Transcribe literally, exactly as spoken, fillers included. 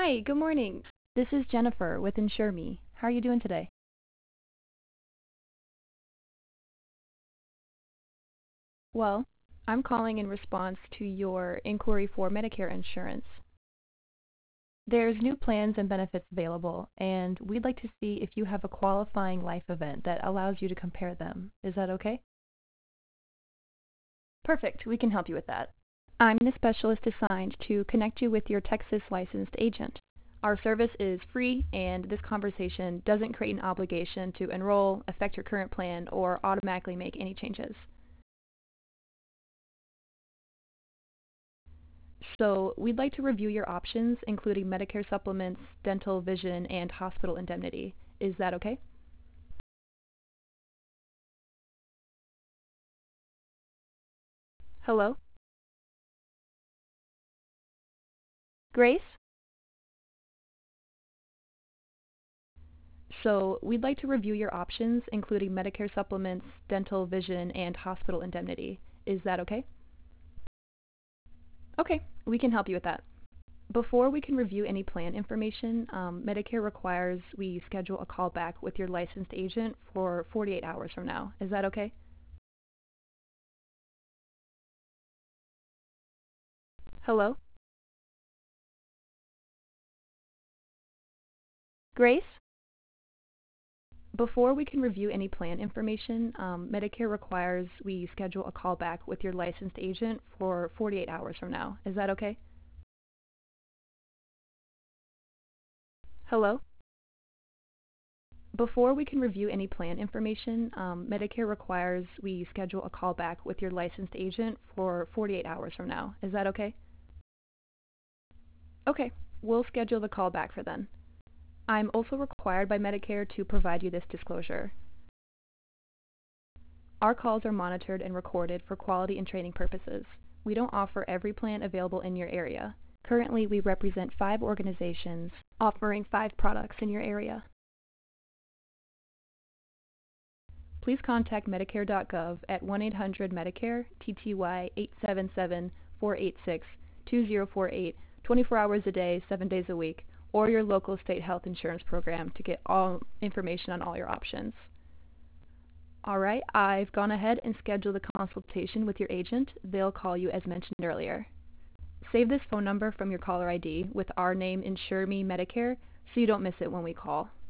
Hi, good morning. This is Jennifer with Insure Me. How are you doing today? Well, I'm calling in response to your inquiry for Medicare insurance. There's new plans and benefits available, and we'd like to see if you have a qualifying life event that allows you to compare them. Is that okay? Perfect, we can help you with that. I'm the specialist assigned to connect you with your Texas licensed agent. Our service is free, and this conversation doesn't create an obligation to enroll, affect your current plan, or automatically make any changes. So, we'd like to review your options, including Medicare supplements, dental, vision, and hospital indemnity. Is that okay? Hello? Grace? So, we'd like to review your options, including Medicare supplements, dental, vision, and hospital indemnity. Is that okay? Okay, we can help you with that. Before we can review any plan information, um, Medicare requires we schedule a call back with your licensed agent for forty-eight hours from now. Is that okay? Hello? Grace? Before we can review any plan information, um, Medicare requires we schedule a call back with your licensed agent for forty-eight hours from now. Is that okay? Hello? Before we can review any plan information, um, Medicare requires we schedule a call back with your licensed agent for forty-eight hours from now. Is that okay? Okay, we'll schedule the call back for then. I'm also required by Medicare to provide you this disclosure. Our calls are monitored and recorded for quality and training purposes. We don't offer every plan available in your area. Currently, we represent five organizations offering five products in your area. Please contact Medicare dot gov at one eight hundred Medicare, T T Y eight seven seven, four eight six, two zero four eight, twenty-four hours a day, seven days a week, or your local state health insurance program to get all information on all your options. All right, I've gone ahead and scheduled a consultation with your agent. They'll call you as mentioned earlier. Save this phone number from your caller I D with our name, Insure Me Medicare, so you don't miss it when we call.